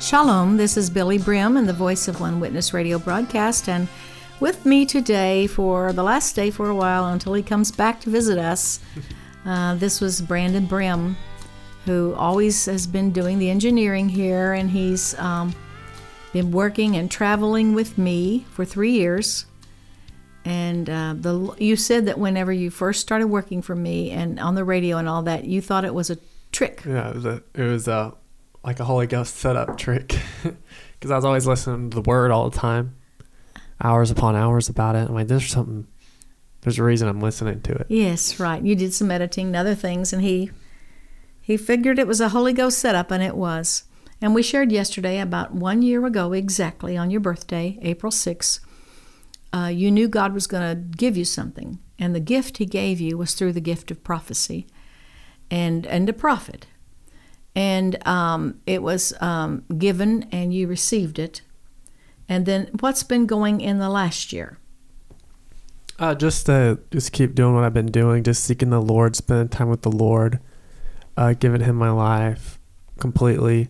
Shalom, this is Billy Brim and the Voice of One Witness radio broadcast, and with me today for the last day for a while until he comes back to visit us, this was Brandon Brim, who always has been doing the engineering here, and he's been working and traveling with me for 3 years. And you said that whenever you first started working for me and on the radio and all that, you thought it was a trick. Yeah, it was like a Holy Ghost setup trick, because I was always listening to the Word all the time, hours upon hours about it. I'm like, there's a reason I'm listening to it. Yes, right. You did some editing and other things, and he figured it was a Holy Ghost setup, and it was. And we shared yesterday, about 1 year ago exactly, on your birthday, April 6th, you knew God was going to give you something, and the gift he gave you was through the gift of prophecy and a prophet. And it was given, and you received it. And then what's been going in the last year? Just keep doing what I've been doing, just seeking the Lord, spending time with the Lord, giving him my life completely,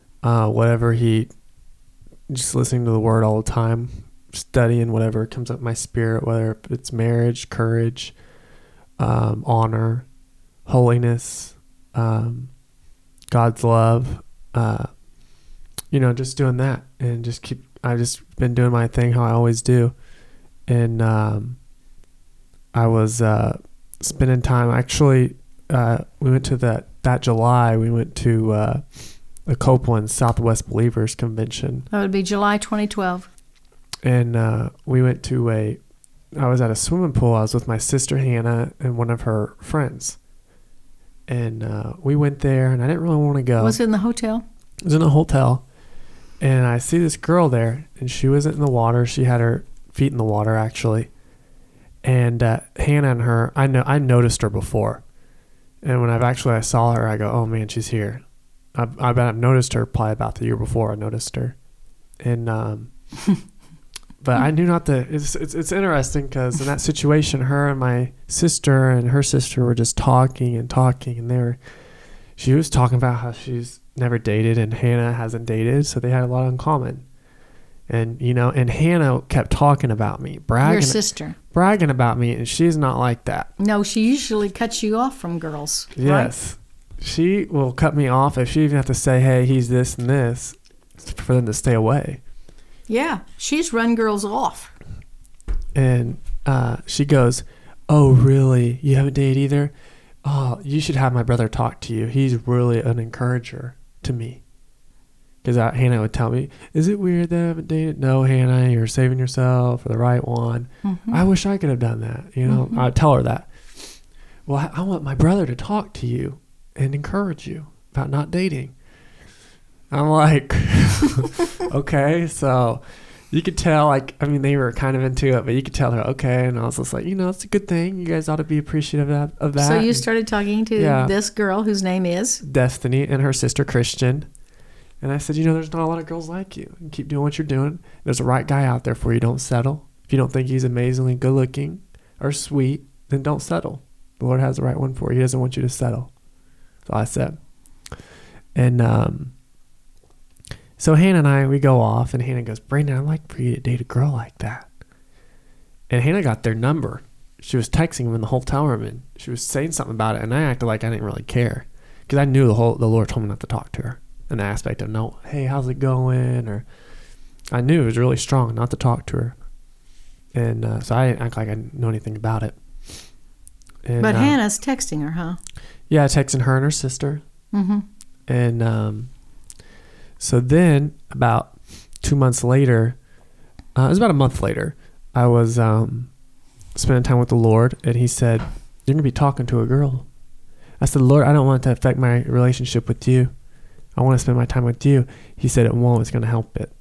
just listening to the Word all the time, studying whatever comes up my spirit, whether it's marriage, courage, honor, holiness, God's love, just doing that, and I've just been doing my thing how I always do. And I was spending time, actually, we went to that July, we went to the Copeland Southwest Believers Convention. That would be July 2012. And we went to I was at a swimming pool. I was with my sister Hannah and one of her friends. And we went there, and I didn't really want to go. Was it in the hotel? It was in a hotel. And I see this girl there, and she wasn't in the water. She had her feet in the water, actually. And Hannah and her, I noticed her before. And when I saw her, I go, oh, man, she's here. I've noticed her probably about the year before I noticed her. And but I knew not to. It's interesting, because in that situation, her and my sister and her sister were just talking, and she was talking about how she's never dated and Hannah hasn't dated, so they had a lot in common. And and Hannah kept talking about me, your sister bragging about me, and she's not like that. No, she usually cuts you off from girls. Yes, right? She will cut me off if she even have to say, "Hey, he's this and this," for them to stay away. Yeah, she's run girls off. And she goes, oh, really? You haven't dated either? Oh, you should have my brother talk to you. He's really an encourager to me. Because Hannah would tell me, is it weird that I haven't dated? No, Hannah, you're saving yourself for the right one. Mm-hmm. I wish I could have done that. Mm-hmm. I'd tell her that. Well, I want my brother to talk to you and encourage you about not dating. I'm like, okay, so you could tell, they were kind of into it, but you could tell they're okay. And I was just like, it's a good thing. You guys ought to be appreciative of that. So you started talking to this girl whose name is? Destiny, and her sister Christian. And I said, there's not a lot of girls like you. And keep doing what you're doing. There's a right guy out there for you. Don't settle. If you don't think he's amazingly good looking or sweet, then don't settle. The Lord has the right one for you. He doesn't want you to settle. So I said. And, so Hannah and I, we go off, and Hannah goes, Brandon, I'd like for you to date a girl like that. And Hannah got their number. She was texting him in the hotel room, and she was saying something about it, and I acted like I didn't really care, because I knew the Lord told me not to talk to her. In the aspect of, no, hey, how's it going? Or I knew it was really strong not to talk to her. And so I didn't act like I didn't know anything about it. And, but Hannah's texting her, huh? Yeah, texting her and her sister. Mm-hmm. And so then, about 2 months later, it was about a month later, I was spending time with the Lord, and he said, you're going to be talking to a girl. I said, Lord, I don't want it to affect my relationship with you. I want to spend my time with you. He said, it won't. It's going to help it.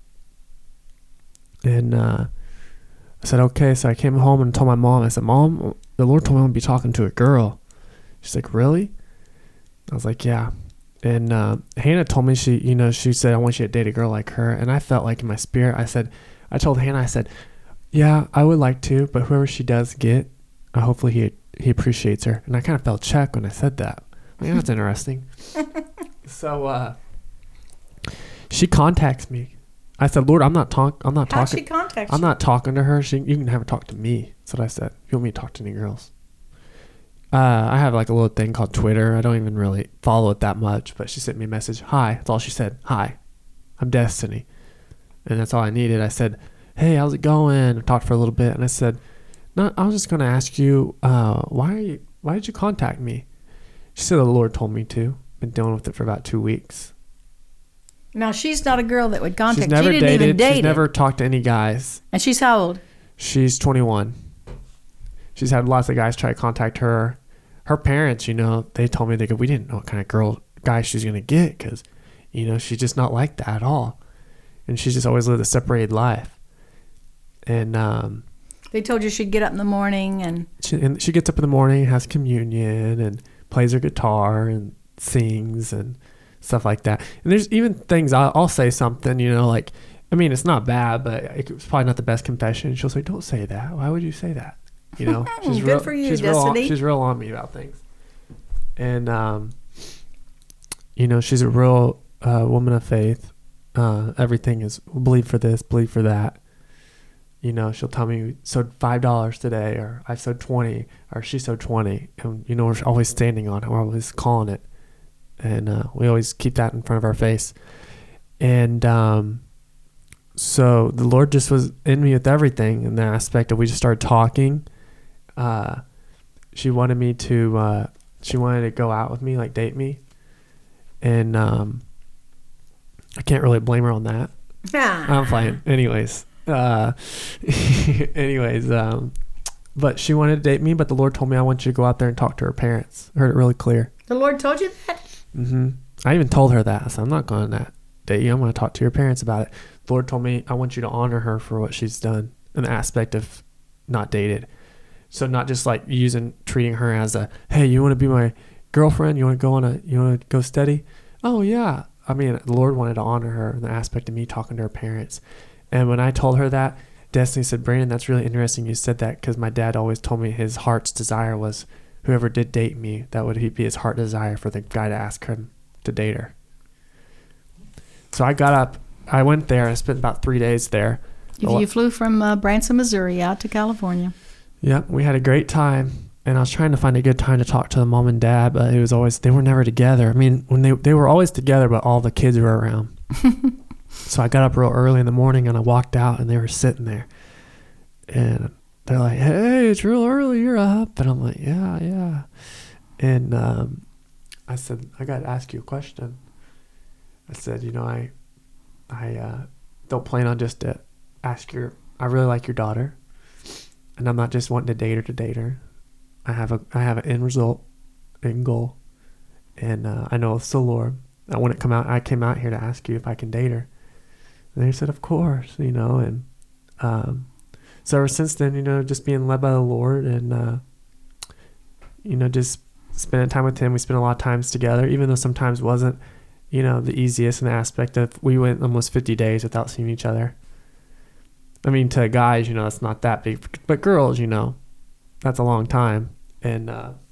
And I said, okay. So I came home and told my mom. I said, Mom, the Lord told me I'm going to be talking to a girl. She's like, really? I was like, yeah. And Hannah told me, she said, I want you to date a girl like her. And I felt like in my spirit, I told Hannah, I said, yeah, I would like to, but whoever she does get, hopefully he appreciates her. And I kind of felt checked when I said that. That's interesting. So She contacts me. I said, Lord, I'm not talking. How'd she contact you? I'm not talking to her. You can have her talk to me. That's what I said. You want me to talk to any girls? I have like a little thing called Twitter. I don't even really follow it that much, but she sent me a message. Hi. That's all she said. Hi. I'm Destiny. And that's all I needed. I said, hey, how's it going? I talked for a little bit. And I said, no, I was just going to ask you, why did you contact me? She said, the Lord told me to. Been dealing with it for about 2 weeks. Now, she's not a girl that would contact. She's never she didn't dated. even date She's never talked to any guys. And she's how old? She's 21. She's had lots of guys try to contact her. Her parents, they told me, we didn't know what kind of guy she's going to get because, she's just not like that at all. And she's just always lived a separated life. And they told you she'd get up in the morning and she gets up in the morning, has communion, and plays her guitar and sings and stuff like that. And there's even things I'll say something, it's not bad, but it's probably not the best confession. She'll say, don't say that. Why would you say that? She's good for you, Destiny. She's real on me about things. And, she's a real woman of faith. Everything is believe for this, believe for that. She'll tell me we sowed $5 today, or I sowed 20, or she sowed 20. And, we're always standing on it. We're always calling it. And we always keep that in front of our face. And so the Lord just was in me with everything in the aspect of we just started talking. She wanted to go out with me, like date me. And I can't really blame her on that. I'm fine. Anyways, but she wanted to date me, but the Lord told me I want you to go out there and talk to her parents. I heard it really clear. The Lord told you that? Mm-hmm. I even told her that. I said, I'm not going to date you. I'm going to talk to your parents about it. The Lord told me I want you to honor her for what she's done in the aspect of not dated. So not just like treating her as a, hey, you want to be my girlfriend? You want to go steady? Oh yeah. I mean, the Lord wanted to honor her in the aspect of me talking to her parents. And when I told her that, Destiny said, Brandon, that's really interesting you said that, because my dad always told me his heart's desire was whoever did date me, that would be his heart desire for the guy to ask him to date her. So I got up, I went there, I spent about 3 days there. You flew from Branson, Missouri out to California. Yep, we had a great time. And I was trying to find a good time to talk to the mom and dad, but they were never together. I mean, when they were always together, but all the kids were around. So I got up real early in the morning and I walked out and they were sitting there. And they're like, hey, it's real early, you're up. And I'm like, yeah. And I said, I got to ask you a question. I said, I don't plan on just to ask I really like your daughter. And I'm not just wanting to date her. I have an end goal. And I know it's the Lord. I came out here to ask you if I can date her. And they said, of course, and so ever since then, just being led by the Lord and, just spending time with him. We spent a lot of times together, even though sometimes wasn't, the easiest in the aspect of we went almost 50 days without seeing each other. I mean, to guys, it's not that big, but girls, that's a long time. And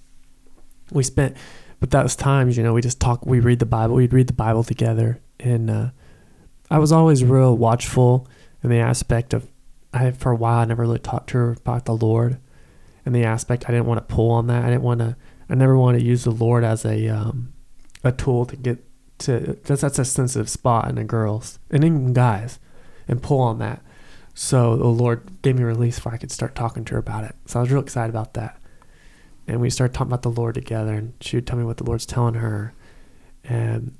but that was times, we just talk, we'd read the Bible together. And I was always real watchful in the aspect of, for a while, I never really talked to her about the Lord. And the aspect, I didn't want to pull on that. I never want to use the Lord as a tool to get to, because that's a sensitive spot in the girls and even guys, and pull on that. So the Lord gave me release where I could start talking to her about it. So I was real excited about that. And we started talking about the Lord together, and she would tell me what the Lord's telling her. And,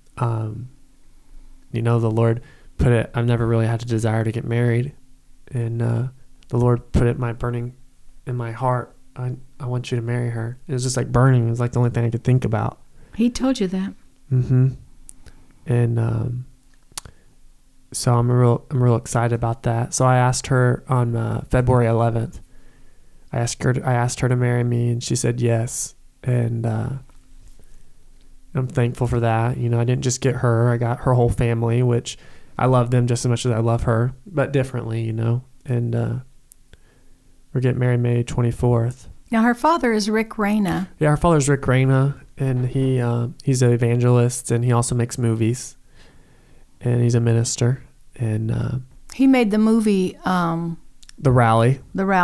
the Lord put it, I've never really had a desire to get married. And the Lord put it burning in my heart. I want you to marry her. It was just like burning. It was like the only thing I could think about. He told you that. Mm-hmm. And so I'm real excited about that. So I asked her on February 11th. I asked her to marry me, and she said yes. And I'm thankful for that. I didn't just get her. I got her whole family, which I love them just as much as I love her, but differently, And we're getting married May 24th. Now, her father is Rick Reyna. Yeah, her father's Rick Reyna, and he's an evangelist, and he also makes movies. and he's a minister. And he made the movie The Rally.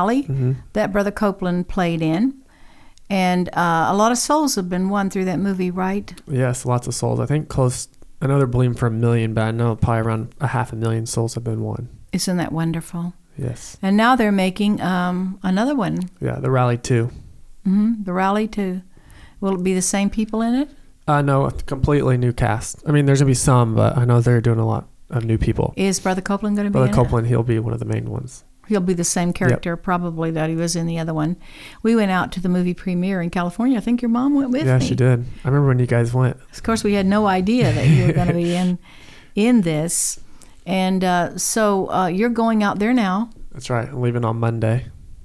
That Brother Copeland played in. And a lot of souls have been won through that movie, right? Yes, lots of souls. I think close. I know they're believing for 1 million, but I know probably around 500,000 souls have been won. Isn't that wonderful? Yes. And now they're making another one. Yeah, The Rally 2. Mm-hmm. The Rally 2. Will it be the same people in it? No, a completely new cast. I mean, there's going to be some, but I know they're doing a lot of new people. Is Brother Copeland going to be Brother in Copeland, he'll be one of the main ones. He'll be the same character, probably, that he was in the other one. We went out to the movie premiere in California. I think your mom went with me. Yeah, she did. I remember when you guys went. Of course, we had no idea that you were going to be in this. And so you're going out there now. That's right. I'm leaving on Monday.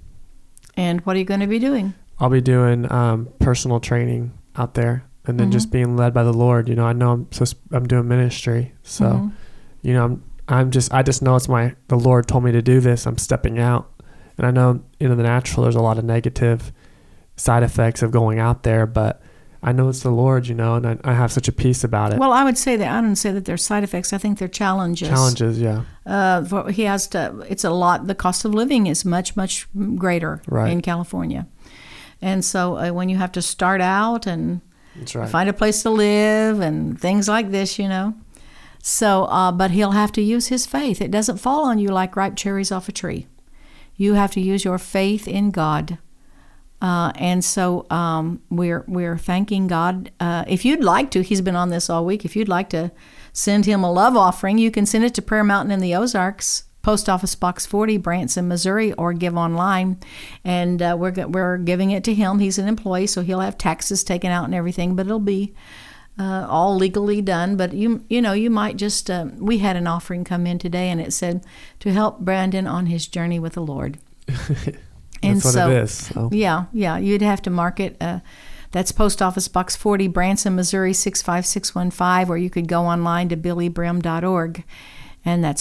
And what are you going to be doing? I'll be doing personal training out there, and then just being led by the Lord. I know I'm doing ministry. So, I just know it's the Lord told me to do this. I'm stepping out. And I know in the natural there's a lot of negative side effects of going out there, but I know it's the Lord, and I have such a peace about it. Well, I would say that I don't say that they're side effects. I think they're challenges. Challenges, yeah. He has to. It's a lot. The cost of living is much, much greater in California, and so when you have to start out and find a place to live and things like this, So, but he'll have to use his faith. It doesn't fall on you like ripe cherries off a tree. You have to use your faith in God. And so we're thanking God. If you'd like to, he's been on this all week. If you'd like to send him a love offering, you can send it to Prayer Mountain in the Ozarks, Post Office Box 40, Branson, Missouri, or give online. And we're giving it to him. He's an employee, so he'll have taxes taken out and everything, but it'll be all legally done. But you might just we had an offering come in today, and it said to help Brandon on his journey with the Lord. And that's what it is. So. Yeah, you'd have to mark it. That's Post Office Box 40, Branson, Missouri 65615, or you could go online to billybrim.org, and that's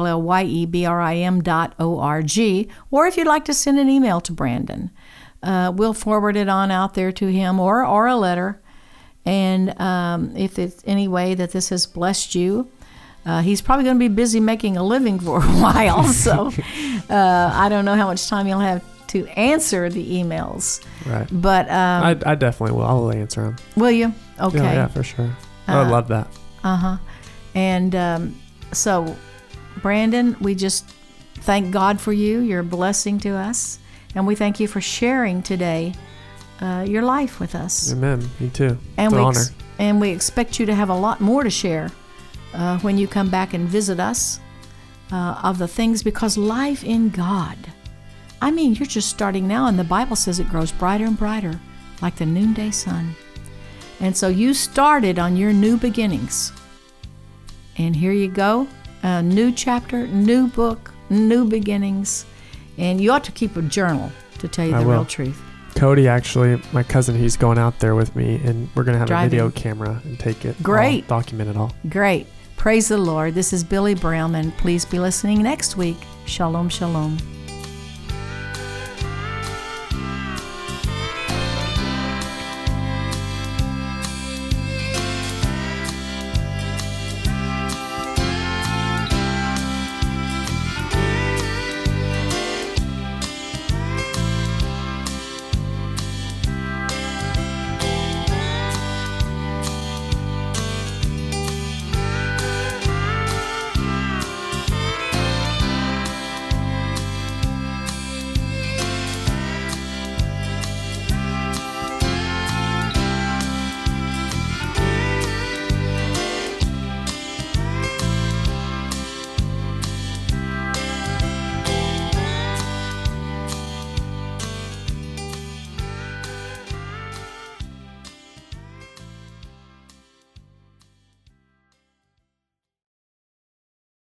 BILLYEBRIM.org. Or if you'd like to send an email to Brandon, we'll forward it on out there to him, or a letter. And if it's any way that this has blessed you, he's probably going to be busy making a living for a while, so I don't know how much time he'll have to answer the emails. Right. But I definitely will. I'll answer them. Will you? Okay. Yeah, for sure. I would love that. And so, Brandon, we just thank God for you. You're a blessing to us, and we thank you for sharing today your life with us. Amen. Me too. And it's an honor. And we expect you to have a lot more to share when you come back and visit us of the things, because life in God, I mean, you're just starting now, and the Bible says it grows brighter and brighter like the noonday sun. And so you started on your new beginnings. And here you go, a new chapter, new book, new beginnings. And you ought to keep a journal, to tell you the real truth. Cody, actually, my cousin, he's going out there with me, and we're going to have a video camera and take it. Great. Document it all. Great. Praise the Lord. This is Billy Brim, and please be listening next week. Shalom, shalom.